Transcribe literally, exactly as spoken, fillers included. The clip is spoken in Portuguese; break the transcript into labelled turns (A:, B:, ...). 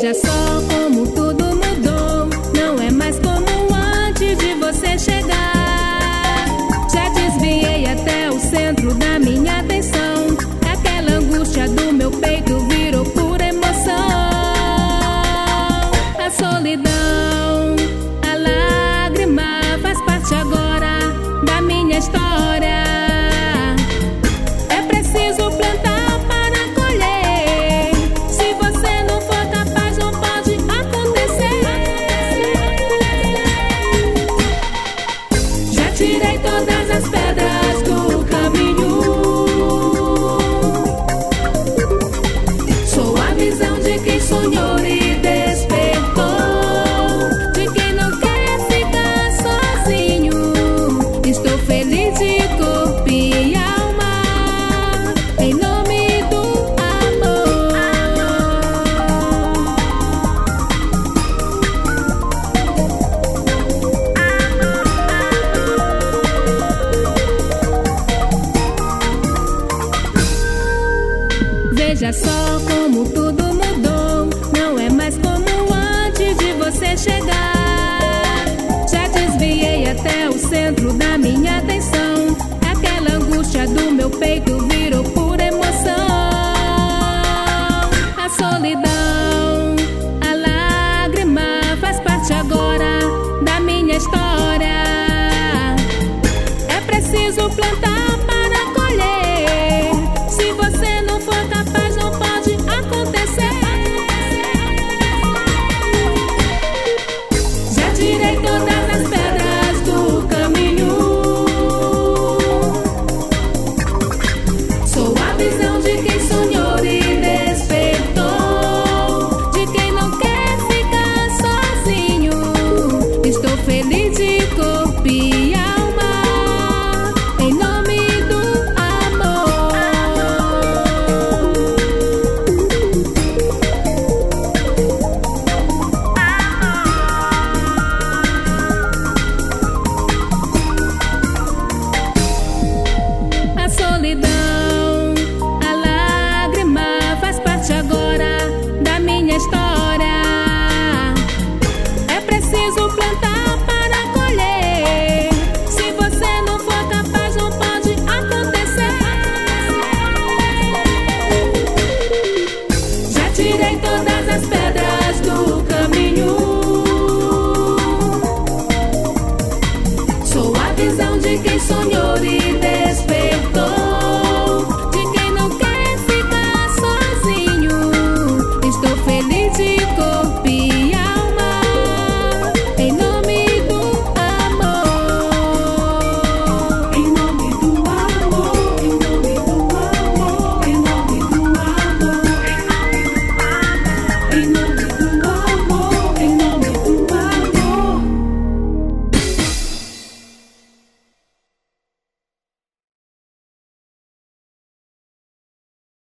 A: Veja só como tudo mudou. Não é mais como antes de você chegar. Já desviei até o centro da minha atenção. Aquela angústia do meu peito virou pura emoção. A solidão, a lágrima faz parte agora da minha história. É preciso plantar para colher. Se você não for capaz, não pode acontecer. Já tirei todas as pedras do caminho. Sou a visão de quem sonhou e despertou, de quem não quer ficar sozinho. Estou feliz de corpo e alma, em nome do amor. Veja só como tudo mudou. Não é mais como antes de você chegar. Já desviei até o centro da minha atenção. Aquela angústia do meu peito virou pura emoção. A solidão, a lágrima faz parte agora da minha história. É preciso plantar para colher. Se você não for capaz, não pode acontecer. Já tirei todas as pedras do caminho. Sou a visão de quem sonhou e despertou, de quem não quer ficar sozinho. Estou feliz de corpo e alma, em nome do amor. A solidão, a lágrima faz parte agora da minha história. É preciso plantar para colher. Se você não for capaz, não pode acontecer. Já tirei todas as pedras